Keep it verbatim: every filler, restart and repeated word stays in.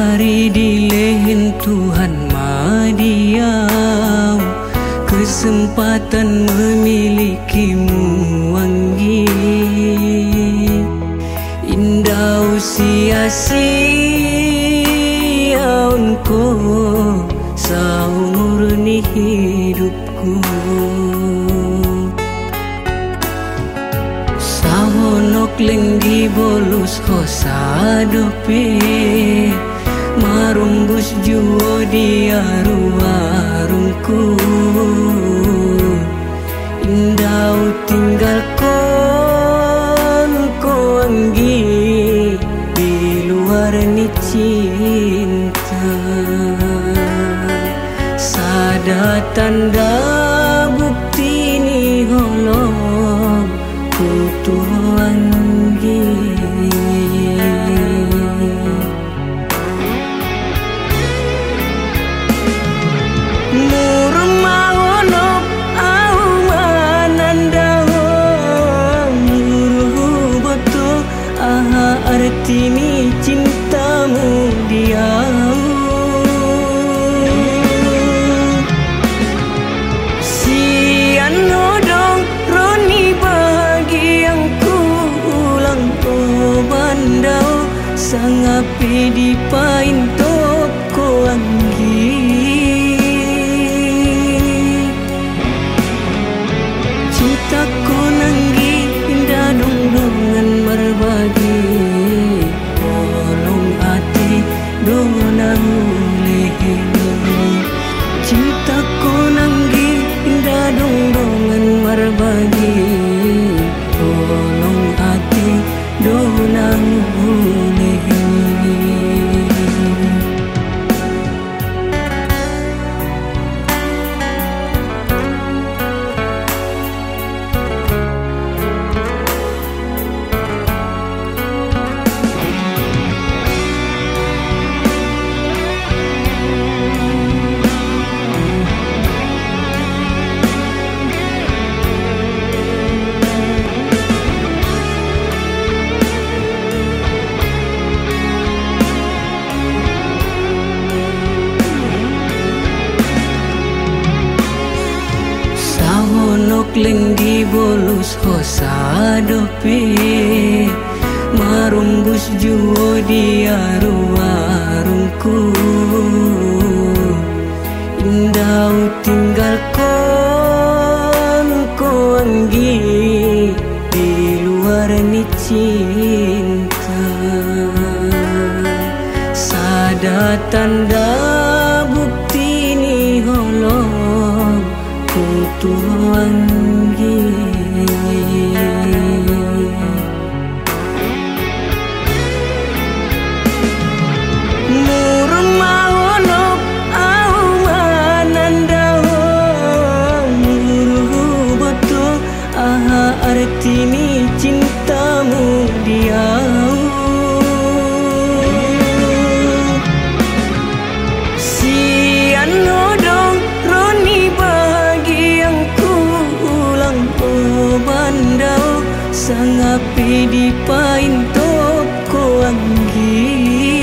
Jari di lehen Tuhan madiau, kesempatan memilikimu anggi. Indah sia-sia engkau saumur ni hidupku. Sahonok lenggi bolus hosa dope, marumbus juo di aru-arungku. Indah tinggal kon ko anggi di luar ni cinta. Sada tanda bukti ni holong kutu anggi. Arti ni cintamu diau, sian nodong roni bagi yang ku ulang oh bandau, sangapi di pain toko anggi. Cintaku nanggi indah dong-dongan berbagi, donang lehe. Cintaku nanggi indah dong-dongan berbagi, tolong hati donang lehe. Lenggi bolus hosa dope, marumbus juo di aru-arungku. Indah tinggal kon ko anggi di luar ni cinta. Sada tanda bukti ni holong kutu anggi. Murmahonok au manandau, muruh betul aha arti ni cintamu diau. Sian nodong roni bagi yang ku ulang oh bandau, sangapi di pain toko anggi.